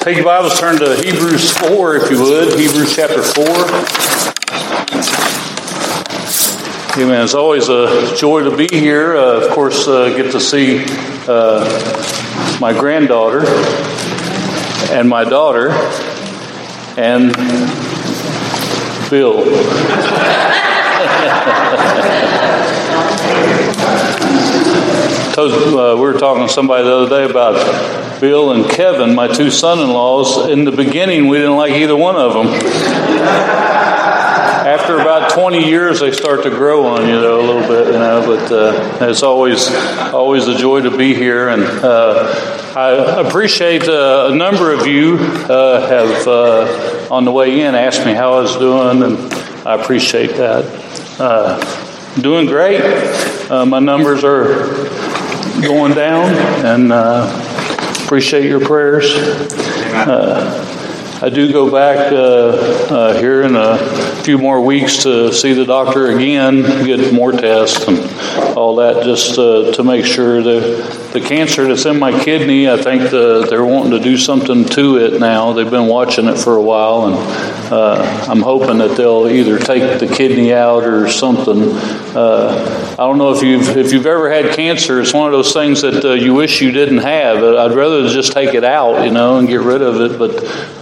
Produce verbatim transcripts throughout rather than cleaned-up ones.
Take your Bibles, turn to Hebrews four, if you would. Hebrews chapter four. Amen. It's always a joy to be here. Uh, of course, uh, get to see uh, my granddaughter and my daughter and Bill. Uh, we were talking to somebody the other day about Bill and Kevin, my two son-in-laws. In the beginning, we didn't like either one of them. After about twenty years, they start to grow on you, though, a little bit, you know. But uh, it's always always a joy to be here, and uh, I appreciate uh, a number of you uh, have uh, on the way in asked me how I was doing, and I appreciate that. Uh, doing great. Uh, my numbers are going down, and uh, appreciate your prayers. Uh, I do go back uh, uh, here in a few more weeks to see the doctor again, get more tests and all that, just uh, to make sure that the cancer that's in my kidney, I think the, they're wanting to do something to it now. They've been watching it for a while, and uh, I'm hoping that they'll either take the kidney out or something. Uh, I don't know if you've if you've ever had cancer. It's one of those things that uh, you wish you didn't have. I'd rather just take it out, you know, and get rid of it. But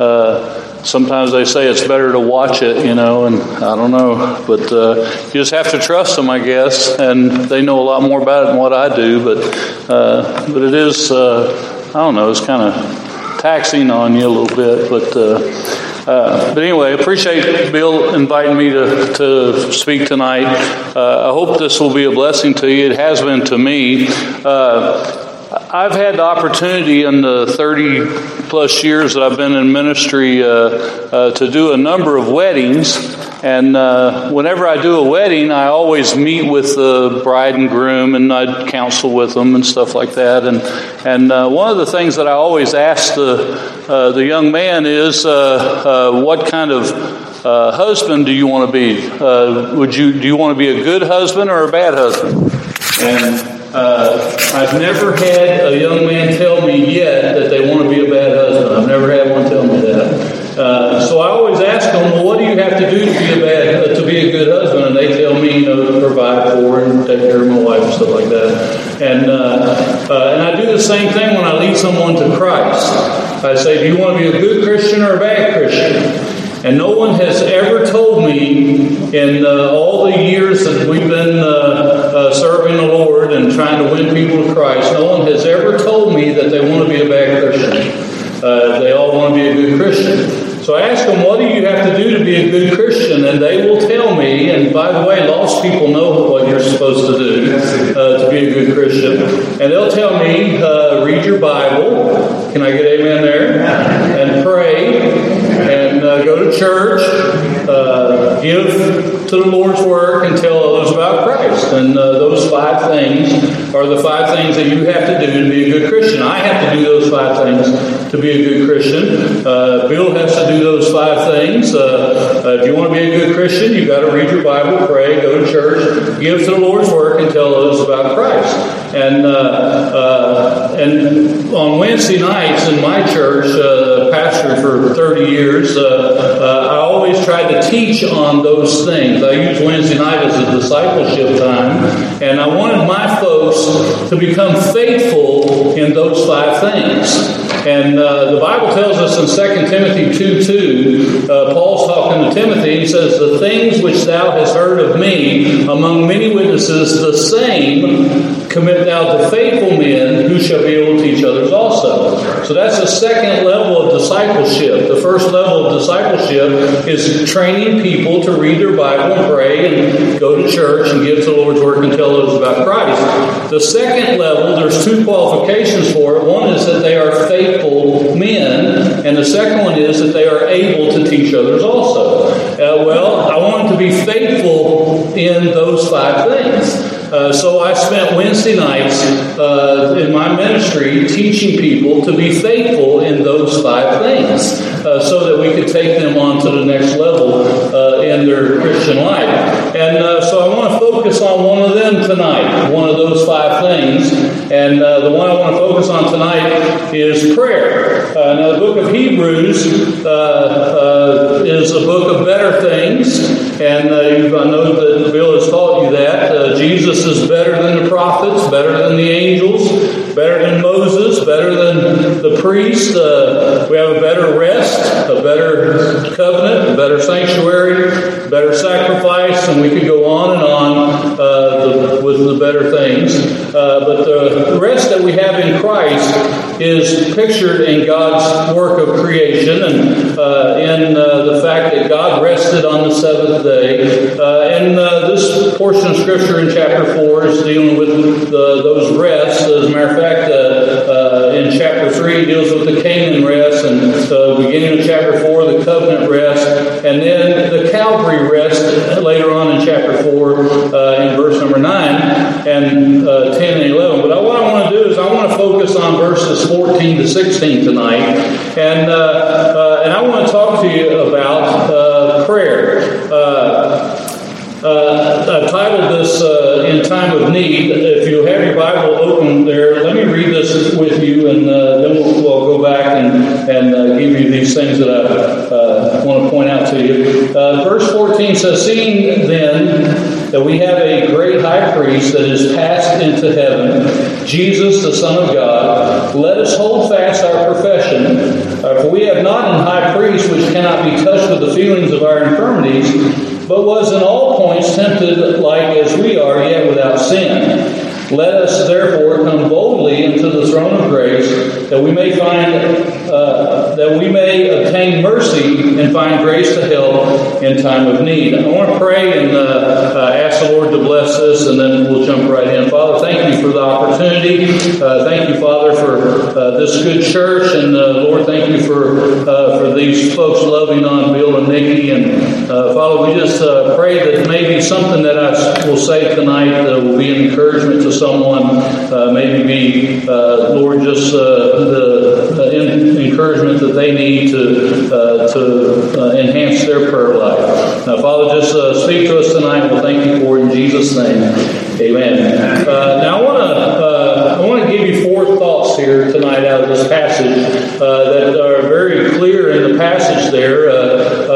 uh, sometimes they say it's better to watch it, you know, and I don't know. But uh, you just have to trust them, I guess, and they know a lot more about it than what I do. But uh, but it is, uh, I don't know, it's kind of taxing on you a little bit, but. Uh, Uh, but anyway, I appreciate Bill inviting me to, to speak tonight. Uh, I hope this will be a blessing to you. It has been to me. Uh, I've had the opportunity in the thirty plus years that I've been in ministry uh, uh, to do a number of weddings. And uh, whenever I do a wedding, I always meet with the bride and groom, and I counsel with them and stuff like that. And and uh, one of the things that I always ask the uh, the young man is, uh, uh, what kind of uh, husband do you want to be? Uh, would you do you want to be a good husband or a bad husband? And uh, I've never had a young man tell me yet that they want to be a bad husband. I've never had one tell me that. Uh, so I always ask them, well, what do you have to do to be a bad, uh, to be a good husband? And they tell me, you know, to provide for and take care of my wife and stuff like that. And uh, uh, and I do the same thing when I lead someone to Christ. I say, do you want to be a good Christian or a bad Christian? And no one has ever told me in uh, all the years that we've been uh, uh, serving the Lord and trying to win people to Christ, no one has ever told me that they want to be a bad Christian. Uh, they all want to be a good Christian. So I ask them, what do you have to do to be a good Christian? And they will tell me, and by the way, lost people know what you're supposed to do uh, to be a good Christian. And they'll tell me, uh, read your Bible. Can I get amen there? And pray. And uh, go to church. Uh, give to the Lord's work and tell others about Christ. And uh, those five things are the five things that you have to do to be a good Christian. I have to do those five things to be a good Christian. Uh, Bill has to do those five things. Uh, uh, if you want to be a good Christian, you've got to read your Bible, pray, go to church, give to the Lord's work, and tell others about Christ. And uh, uh, and on Wednesday nights in my church, uh, pastor for thirty years, uh, uh, I always tried to teach on those things. I use Wednesday night as a discipleship time, and I wanted my folks to become faithful in those five things. And uh, the Bible tells us in Second Timothy two two, uh, Paul's talking to Timothy, he says, the things which thou hast heard of me among many witnesses, the same commit thou to faithful men who shall be able to teach others also. So that's the second level of discipleship. The first level of discipleship is training people to read their Bible and pray and go to church and give to the Lord's work and tell others about Christ. The second level, there's two qualifications for it. One is that they are faithful men, and the second one is that they are able to teach others also. Uh, well, I want to be faithful in those five things. Uh, so I spent Wednesday nights uh, in my ministry teaching people to be faithful in those five things uh, so that we could take them on to the next level uh, in their Christian life. And uh, so I want to focus on one of them tonight, one of those five things. And uh, the one I want to focus on tonight is prayer. Uh, now, the book of Hebrews uh, uh, is a book of better things. And uh, you, I know that Bill has taught you that. Uh, Jesus is better than the prophets, better than the angels, better than Moses, better than the priest. Uh, we have a better rest, a better covenant, a better sanctuary, better sacrifice, and we could go on and on uh, the, with the better things. Uh, but the rest that we have in Christ is pictured in God's work of creation and uh, in uh, the fact that God rested on the seventh day. Uh, and uh, this portion of Scripture in chapter four is dealing with the, those rests. As a matter of fact, uh, uh, in chapter three it deals with the Canaan rest, and the uh, beginning of chapter four, the covenant rest, and then the Calvary rest later on in chapter four uh, in verse number nine and uh, ten and eleven. But what I want to do is I want to focus on verses fourteen to sixteen tonight, and uh, uh, and I want to talk to you about uh, prayer. Uh, Uh, I've titled this uh, In Time of Need. If you have your Bible open there, let me read this with you, and uh, then we'll, we'll go back and, and uh, give you these things that I uh, want to point out to you. Uh, verse fourteen says, "Seeing then that we have a great high priest that is passed into heaven, Jesus, the Son of God, let us hold fast our profession. Uh, for we have not an high priest which cannot be touched with the feelings of our infirmities, but was in all points tempted like as we are, yet without sin. Let us therefore come boldly into the throne of grace, that we may find, uh, that we may obtain mercy and find grace to help in time of need." I want to pray and uh, uh, ask the Lord to bless this, and then we'll jump right in. Father, thank you for the opportunity. Uh, thank you, Father, for uh, this good church, and uh, Lord, thank you for uh, for these folks loving on Bill and Nikki. And uh, Father, we just uh, pray that maybe something that I will say tonight uh, will be an encouragement to someone, uh, maybe be, uh, Lord, just uh, the uh, in, encouragement that they need to uh, to uh, enhance their prayer life. Now, Father, just uh, speak to us tonight. We'll thank you for it in Jesus' name. Amen. Uh, now, I want to uh, I want to give you four thoughts here tonight out of this passage uh, that are very clear in the passage there. Uh,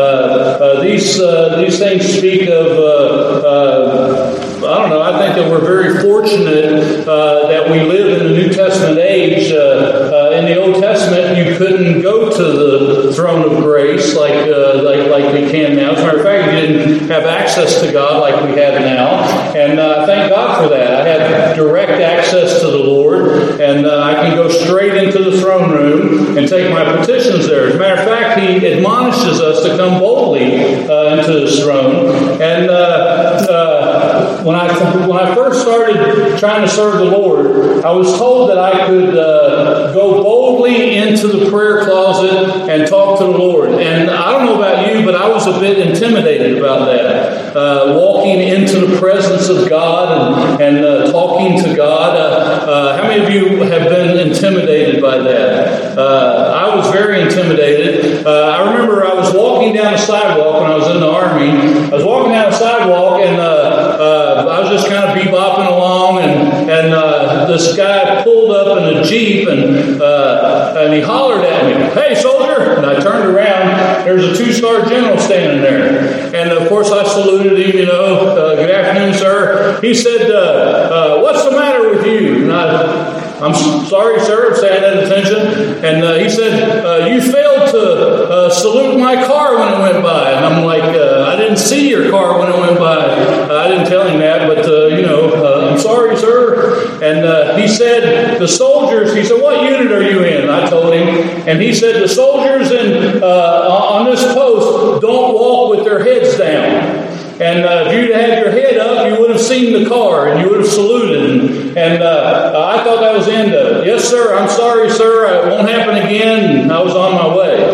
uh, uh, these uh, these things speak of. Uh, uh, I don't know, I think that we're very fortunate uh, that we live in the New Testament age. Uh, uh, in the Old Testament, you couldn't go to the throne of grace like uh, like, like we can now. As a matter of fact, you didn't have access to God like we have now. And uh, thank God for that. I have direct access to the Lord, and uh, I can go straight into the throne room and take my petitions there. As a matter of fact, He admonishes us to come boldly uh, into His throne. And uh, uh, when I when I first started trying to serve the Lord, I was told that I could uh, go boldly into the prayer closet and talk to the Lord. And I don't know about you, but I was a bit intimidated about that. Uh, walking into the presence of God and, and uh, talking to God. Uh, uh, how many of you have been intimidated by that? Uh, I was very intimidated. Uh, I remember I was walking down the sidewalk when I was in the Army. I was walking down the sidewalk, and uh, uh, I was just kind of bebopping along, and, and uh, this guy pulled up in a Jeep, and uh, and he hollered at me, "Hey, soldier!" And I turned around. There's a two-star general standing there. And, of course, I saluted him, you know, uh, "Good afternoon, sir." He said, uh, uh, "What's the matter with you?" And I, "I'm sorry, sir, I'm standing at attention." And uh, he said, uh, "You failed to uh, salute my car when it went by." And I'm like, uh, "I didn't see your car when it went by." Uh, I didn't tell him that, but, uh, you know, uh, "I'm sorry, sir." And uh, he said, "The soldiers," he said, "What unit are you in?" I told him. And he said, "The soldiers in uh, on this post don't walk with their heads down. And uh, if you'd had your head up, you would have seen the car and you would have saluted." And, and uh, I thought that was the end of it. "Yes, sir. I'm sorry, sir. It won't happen again." And I was on my way.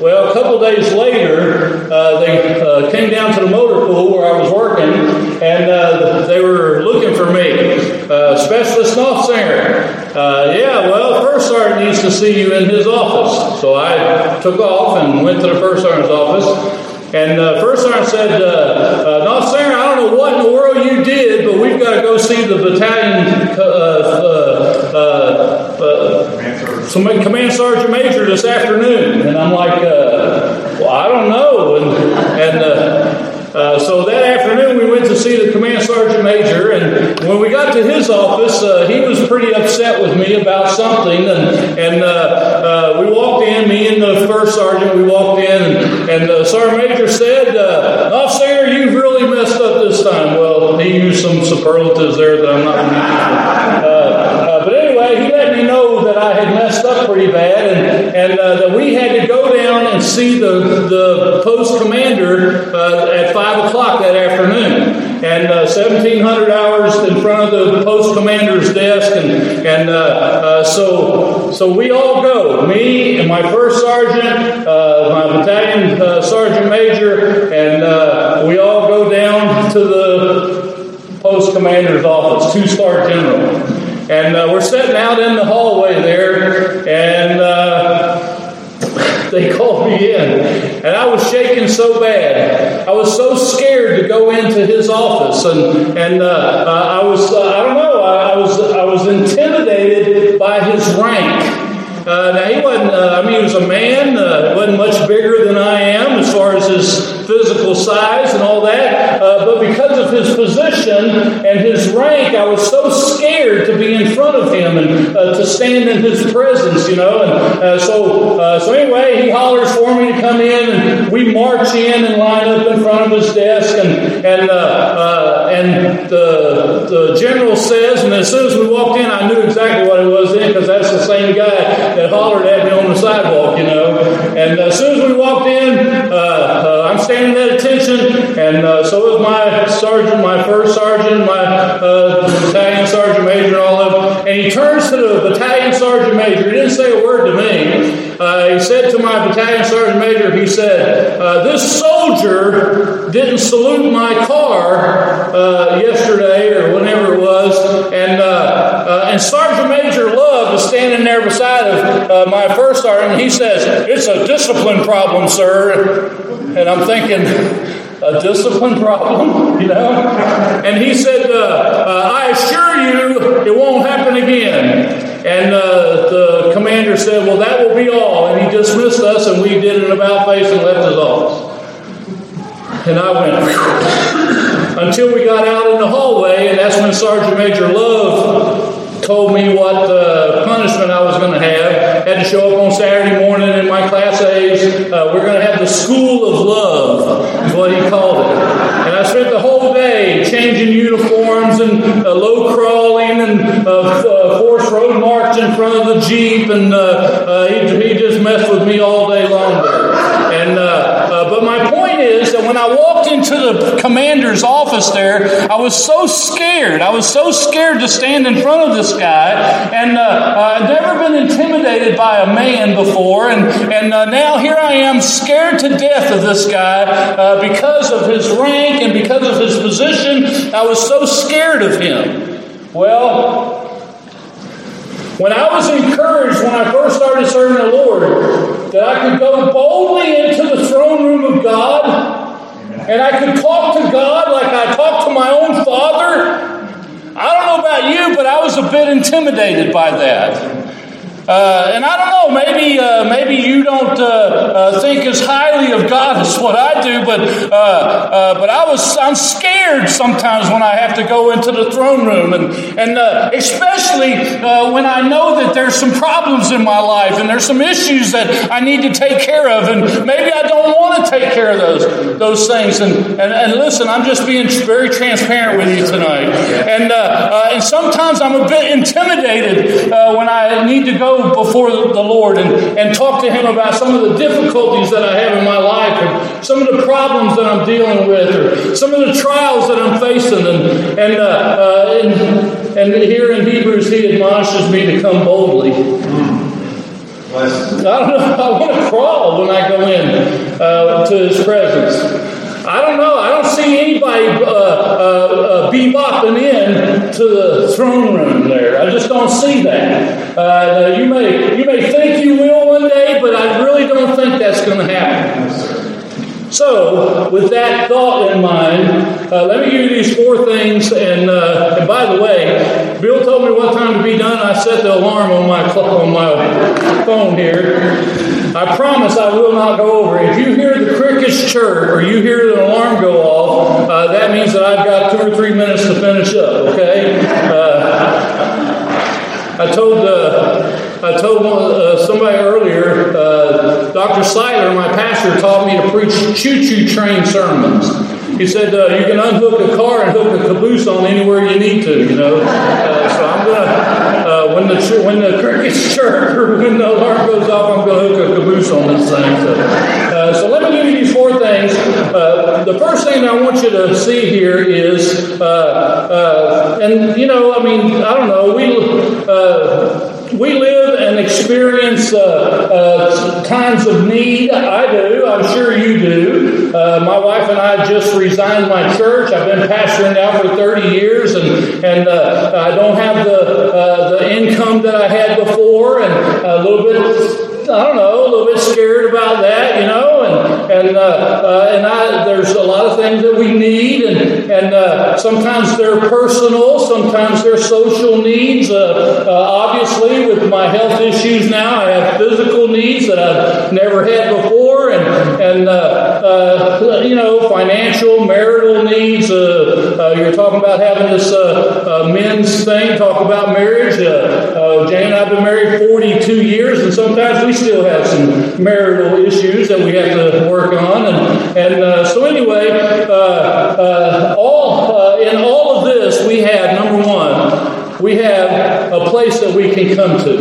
Well, a couple days later, uh, they uh, came down to the motor pool where I was working, and uh, they were looking for me. Uh, Specialist Knopfsinger. Uh, yeah, well, First Sergeant needs to see you in his office. So I took off and went to the First Sergeant's office. And uh, First Sergeant said, uh, uh, Knopfsinger, I don't know what in the world you did, but we've got to go see the battalion uh, uh, uh, uh, some Command Sergeant Major this afternoon. And I'm like, uh, well, I don't know. And, and uh, Uh, so that afternoon we went to see the Command Sergeant Major, and when we got to his office, uh, he was pretty upset with me about something, and, and uh, uh, we walked in, me and the First Sergeant, we walked in, and, and the Sergeant Major said, uh, Knopfsinger, you've really messed up this time. Well, he used some superlatives there that I'm not going to use. Uh, uh, but anyway, he let me know that I had messed up pretty bad, and, and uh, that we had to go down and see the, the post commander uh, at five o'clock that afternoon. And uh, seventeen hundred hours in front of the post commander's desk, and and uh, uh, so so we all go. Me and my first sergeant, uh, my battalion uh, sergeant major, and uh, we all go down to the post commander's office, two-star general, and uh, we're sitting out in the hallway there, and uh, they called me in, and I was shaking so bad. I was so scared to go into his office, and and uh, uh, I was uh, I don't know I, I was I was intimidated by his rank. Uh, now he wasn't. Uh, I mean, he was a man. Uh, wasn't much bigger than I am as far as his physical size and all that. Uh, but because of his position and his rank, I was so scared to be in front of him and uh, to stand in his presence. You know. And uh, so uh, so anyway, he hollers for me to come in, and we march in and line up in front of his desk, and and uh, uh, and the the general says, and as soon as we walked in, I knew exactly what it was in, because that's the same guy that hollered at me on the sidewalk, you know. And uh, as soon as we walked in, uh, uh, I'm standing at attention, and uh, so is my sergeant, my first sergeant, my uh, battalion sergeant major, and all of them. And he turns to the battalion sergeant major. He didn't say a word to me. Uh, he said to my battalion sergeant major, he said, uh, this soldier didn't salute my car uh, yesterday or whenever it was, and uh, uh, and Sergeant Major Love is standing there beside of uh, my first sergeant, and he says, it's a discipline problem, sir. And I'm thinking, a discipline problem, you know? And he said, uh, uh, I assure you it won't happen again. And uh, the commander said, well, that will be all. And he dismissed us, and we did an about face and left his office. And I went, whew, until we got out in the hallway, and that's when Sergeant Major Love told me what uh, punishment I was going to have. Had to show up on Saturday morning in my Class A's. Uh, we're going to have the School of Love, is what he called it. And I spent the whole day changing uniforms and uh, low crawling and uh, uh, forced road march in front of the Jeep, and uh, uh, he, he just messed with me all day long there. And uh, uh, but my point is that when I walked into the commander's office there, I was so scared. I was so scared to stand in front of this guy, and uh, uh, I'd never been intimidated by a man before, and and uh, now here I am scared to death of this guy uh, because of his rank and because of his position. I was so scared of him. Well, when I was encouraged when I first started serving the Lord, that I could go boldly into the throne room of God, and I could talk to God like I talk to my own Father. I don't know about you, but I was a bit intimidated by that. Uh, and I don't know, maybe uh, maybe you don't uh, uh, think as highly of God as what I do, but uh, uh, but I was I'm scared sometimes when I have to go into the throne room, and and uh, especially uh, when I know that there's some problems in my life and there's some issues that I need to take care of, and maybe I don't want to take care of those those things. And and, and listen, I'm just being very transparent with you tonight, and uh, uh, and sometimes I'm a bit intimidated uh, when I need to go before the Lord and, and talk to Him about some of the difficulties that I have in my life, or some of the problems that I'm dealing with, or some of the trials that I'm facing. And and, uh, uh, and, and here in Hebrews, He admonishes me to come boldly. I don't know, I want to crawl when I go in uh, to His presence. I don't know. I don't see anybody uh, uh, uh, bebopping in to the throne room there. I just don't see that. Uh, you may you may think you will one day, but I really don't think that's going to happen. So, with that thought in mind, uh, let me give you these four things. And, uh, and by the way, Bill told me what time to be done. I set the alarm on my on my phone here. I promise I will not go over. If you hear the crickets chirp or you hear the alarm go off, uh, that means that I've got two or three minutes to finish up. Okay. Uh, I told uh, I told uh, somebody earlier, uh, Doctor Seiler, my pastor, taught me to preach choo-choo train sermons. He said uh, you can unhook a car and hook a caboose on anywhere you need to, you know. Uh, so I'm gonna uh, when the when the crickets chirp or when the alarm goes off, I'm gonna hook a caboose on this thing. So, uh, so let me give you these four things. Uh, the first thing I want you to see here is, uh, uh, and you know, I mean, I don't know, we. Uh, We live and experience uh, uh, times of need. I do. I'm sure you do. Uh, my wife and I just resigned my church. I've been pastoring now for thirty years, and and uh, I don't have the uh, the income that I had before, and a little bit. I don't know, a little bit scared about that, you know, and and uh, uh, and I, there's a lot of things that we need, and and uh, sometimes they're personal, sometimes they're social needs. Uh, uh, obviously, with my health issues now, I have physical needs that I've never had before, and and uh, uh, you know, financial, marital needs. Uh, uh, you're talking about having this uh, uh, men's thing, talk about marriage. Uh, uh, Jane and I have been married forty-two years, and sometimes we still have some marital issues that we have to work on, and and uh, so anyway, uh, uh, all uh, in all of this, we have number one, we have a place that we can come to,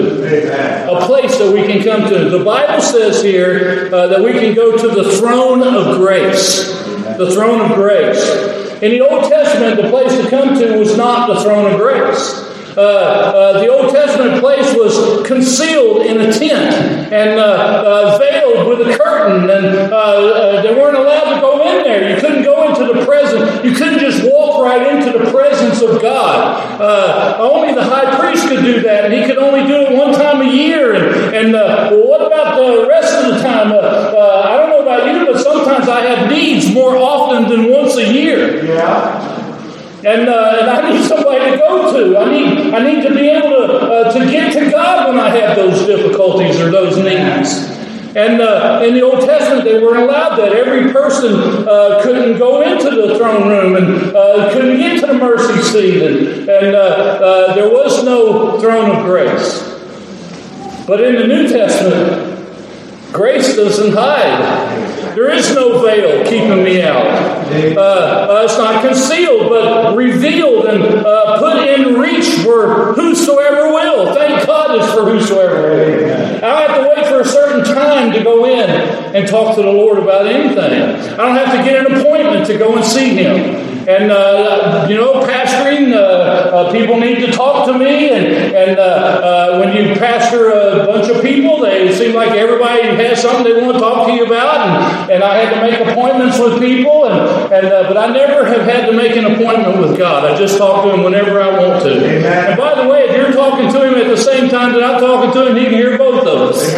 a place that we can come to. The Bible says here uh, that we can go to the throne of grace, the throne of grace. In the Old Testament, the place to come to was not the throne of grace. Uh, uh, the Old Testament place was concealed in a tent and uh, uh, veiled with a curtain, and uh, uh, they weren't allowed to go in there. You couldn't go into the presence. You couldn't just walk right into the presence of God. Uh, only the high priest could do that, and he could only do it one time a year. And, and uh, well, what about the rest of the time? Uh, uh, I don't know about you, but sometimes I have needs more often than once a year. Yeah. And, uh, and I need somebody to go to. I need I need to be able to uh, to get to God when I have those difficulties or those needs. And uh, in the Old Testament, they weren't allowed that. Every person uh, couldn't go into the throne room and uh, couldn't get to the mercy seat, and, and uh, uh, there was no throne of grace. But in the New Testament, grace doesn't hide. There is no veil keeping me out. Uh, uh, it's not concealed, but revealed and uh, put in reach for whosoever will. Thank God it's for whosoever will. I don't have to wait for a certain time to go in and talk to the Lord about anything. I don't have to get an appointment to go and see Him. And, uh, you know, pastoring, uh, uh, people need to talk to me. And, and uh, uh, when you pastor a bunch of people, they seem like everybody has something they want to talk to you about. And, and I had to make appointments with people. And, and uh, but I never have had to make an appointment with God. I just talk to Him whenever I want to. Amen. And by the way, if you're talking to Him at the same time that I'm talking to Him, He can hear both of us.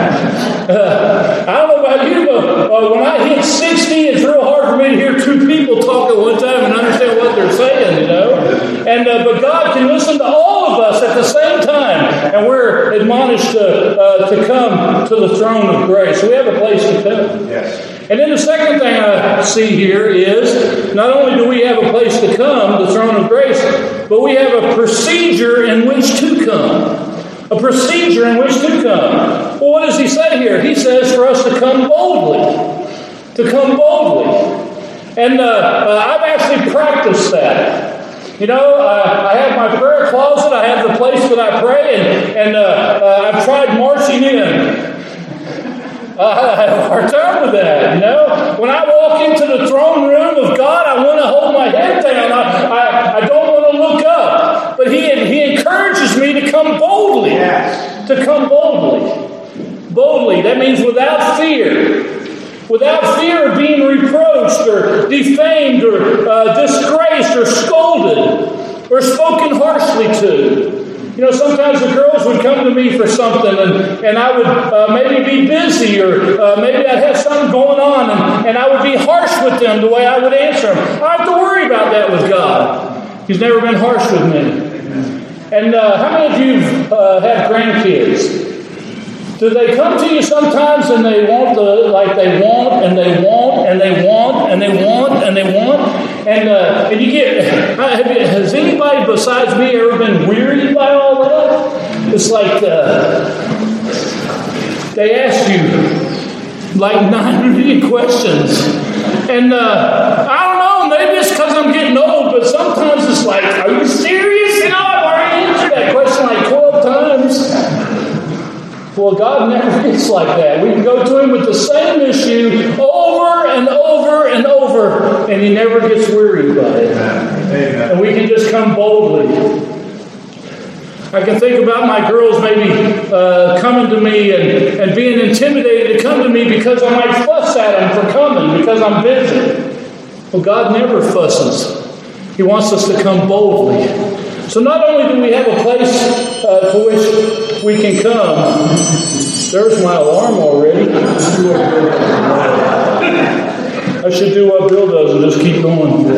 Uh, I don't know about you, but uh, when I hit sixty, it's real hard for me to hear two people talk at one time and understand what they're saying, you know. And uh, but God can listen to all of us at the same time, and we're admonished to uh, to come to the throne of grace. So we have a place to come. Yes. And then the second thing I see here is not only do we have a place to come, the throne of grace, but we have a procedure in which to come. A procedure in which to come. Well, what does he say here? He says for us to come boldly. To come boldly. And uh, uh, I've actually practiced that. You know, uh, I have my prayer closet. I have the place that I pray. And, and uh, uh, I've tried marching in. Uh, I have a hard time with that, you know. When I walk into the throne room of God, I want to hold my head down. I, I, I don't want to look up. But he, he encourages me to come boldly. Yes. To come boldly. boldly. That means without fear. Without fear of being reproached or defamed or uh, disgraced or scolded or spoken harshly to. You know, sometimes the girls would come to me for something and, and I would uh, maybe be busy or uh, maybe I'd have something going on and, and I would be harsh with them the way I would answer them. I don't have to worry about that with God. He's never been harsh with me. And uh, how many of you uh, have grandkids? Do they come to you sometimes and they want the, like they want and they want and they want and they want and they want? And, uh, and you get, has anybody besides me ever been wearied by all that? It's like uh, they ask you like nine million questions. And uh, I don't know, maybe it's because I'm getting old, but sometimes it's like, are you serious? You know, I've already answered that question like twelve times. Well, God never gets like that. We can go to Him with the same issue over and over and over, and He never gets wearied by it. Amen. And we can just come boldly. I can think about my girls maybe uh, coming to me and, and being intimidated to come to me because I might fuss at them for coming, because I'm busy. Well, God never fusses. He wants us to come boldly. So not only do we have a place uh, to which we can come, there's my alarm already. I should do what Bill does and just keep going.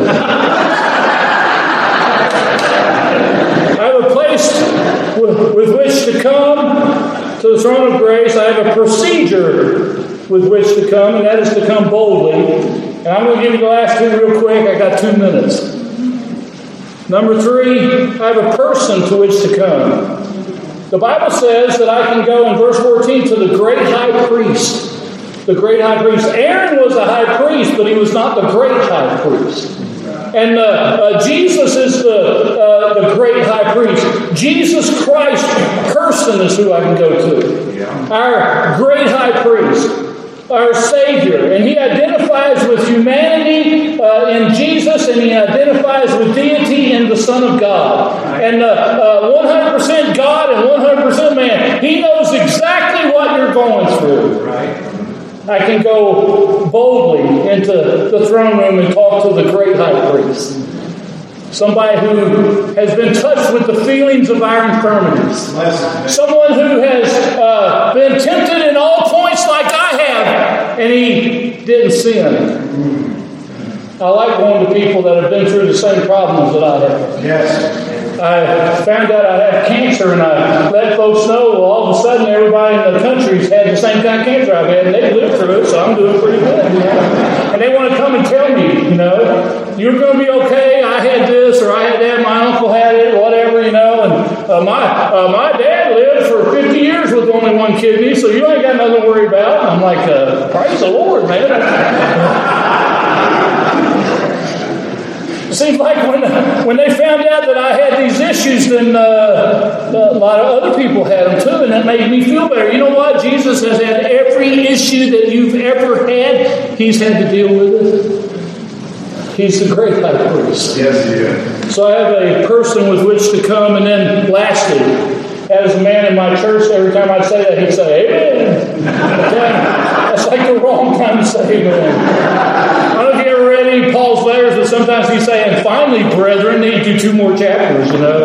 I have a place with, with which to come to the throne of grace. I have a procedure with which to come, and that is to come boldly. And I'm going to give you the last two real quick. I got two minutes. Number three, I have a person to which to come. The Bible says that I can go in verse fourteen to the great high priest. The great high priest. Aaron was a high priest, but he was not the great high priest. And uh, uh, Jesus is the, uh, the great high priest. Jesus Christ, person, is who I can go to. Yeah. Our great high priest. Our Savior, and He identifies with humanity uh, in Jesus, and He identifies with deity in the Son of God. And uh, uh, one hundred percent God and one hundred percent man. He knows exactly what you're going through. I can go boldly into the throne room and talk to the great high priest. Somebody who has been touched with the feelings of our infirmities. Someone who has uh, been tempted in all points like I have, and he didn't sin. I like going to people that have been through the same problems that I have. Yes. I found out I had cancer, and I let folks know, well, all of a sudden everybody in the country's had the same kind of cancer I've had, and they lived through it, so I'm doing pretty good. You know? And they want to come and tell me, you know, you're going to be okay, I had this, or I had that, my uncle had it, or whatever, you know, and uh, my uh, my dad lived for fifty years with only one kidney, so you ain't got nothing to worry about. And I'm like, uh, praise the Lord, man. Seems like when when they found out that I had these issues, then uh, a lot of other people had them too, and that made me feel better. You know what? Jesus has had every issue that you've ever had. He's had to deal with it. He's the great high priest. Yes, he is. So I have a person with which to come, and then lastly, as a man in my church, every time I'd say that, he'd say, amen. That's like the wrong time to say amen. I don't know if you ever read any Paul's letters, but sometimes he'd say, and finally, brethren, need to do two more chapters, you know.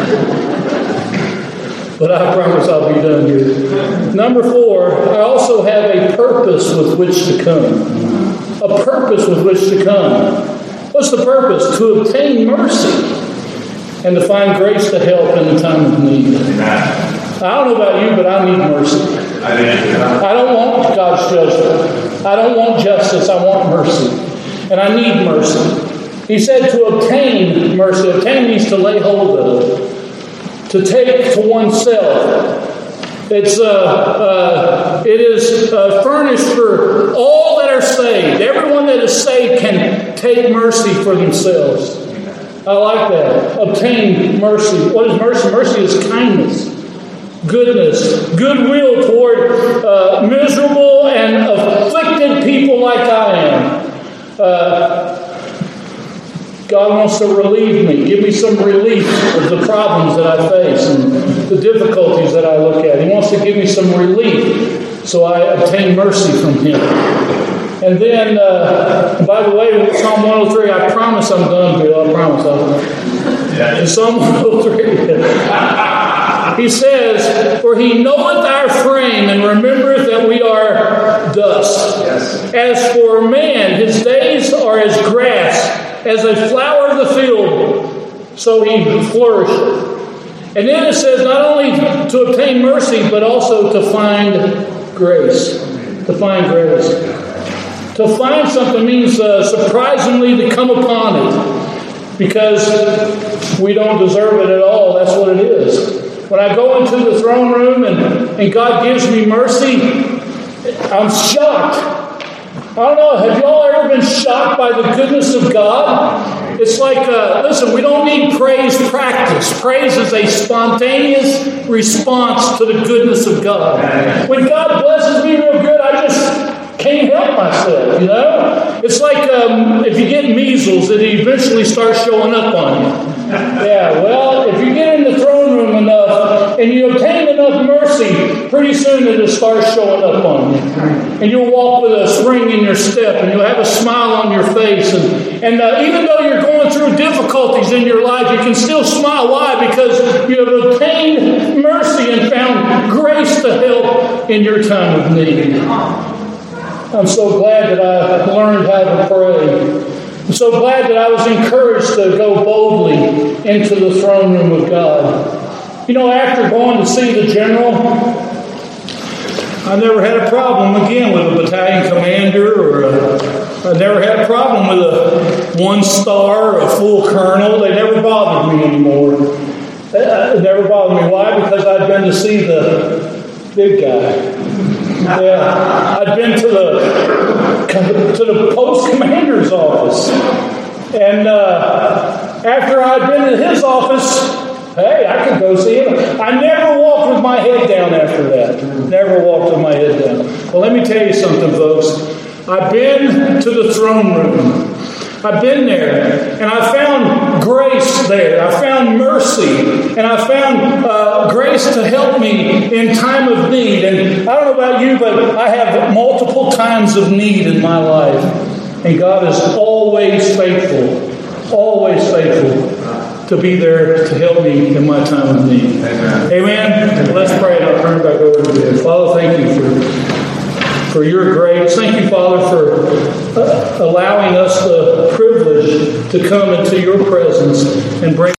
But I promise I'll be done here. Number four, I also have a purpose with which to come. A purpose with which to come. What's the purpose? To obtain mercy and to find grace to help in the time of need. I don't know about you, but I need mercy. I don't want God's judgment. I don't want justice. I want mercy. And I need mercy. He said to obtain mercy. Obtain means to lay hold of. To take to oneself. It's uh, uh, it is uh, furnished for all that are saved. Everyone that is saved can take mercy for themselves. I like that. Obtain mercy. What is mercy? Mercy is kindness, goodness, goodwill toward uh, miserable and afflicted people like I am. Uh, God wants to relieve me, give me some relief of the problems that I face and the difficulties that I look at. He wants to give me some relief So I obtain mercy from Him. And then, uh, by the way, Psalm one oh three, I promise I'm done, Bill. I promise I'm done. In Psalm one oh three, he says, "For He knoweth our frame, and remembereth that we are dust. Yes. As for man, his days are as grass, as a flower of the field, so he flourisheth." And then it says, not only to obtain mercy, but also to find grace. To find grace. To find something means uh, surprisingly to come upon it, because we don't deserve it at all. That's what it is. When I go into the throne room and, and God gives me mercy, I'm shocked. I don't know, have y'all ever been shocked by the goodness of God? It's like, uh, listen, we don't need praise practice. Praise is a spontaneous response to the goodness of God. When God blesses me real good, I just can't help myself, you know? It's like um, if you get measles, it eventually starts showing up on you. Yeah, well, if you get in the throne room enough and you obtain enough mercy, pretty soon it'll start showing up on you. And you'll walk with a spring in your step, and you'll have a smile on your face. And, and uh, even though you're going through difficulties in your life, you can still smile. Why? Because you have obtained mercy and found grace to help in your time of need. I'm so glad that I learned how to pray. I'm so glad that I was encouraged to go boldly into the throne room of God. You know, after going to see the general, I never had a problem again with a battalion commander, or a, I never had a problem with a one star or a full colonel. They never bothered me anymore. It never bothered me. Why? Because I'd been to see the big guy. Yeah, I'd been to the to the post commander's office, and uh, after I'd been to his office, hey, I could go see him. I never walked with my head down after that. Never walked with my head down. Well, let me tell you something, folks. I've been to the throne room. I've been there, and I found grace there. I found mercy, and I found uh, grace to help me in time of need. And I don't know about you, but I have multiple times of need in my life. And God is always faithful, always faithful to be there to help me in my time of need. Amen. Amen. Let's pray, and I'll turn it back over to you. Father, thank you for... for your grace. Thank you, Father, for uh, allowing us the privilege to come into your presence and bring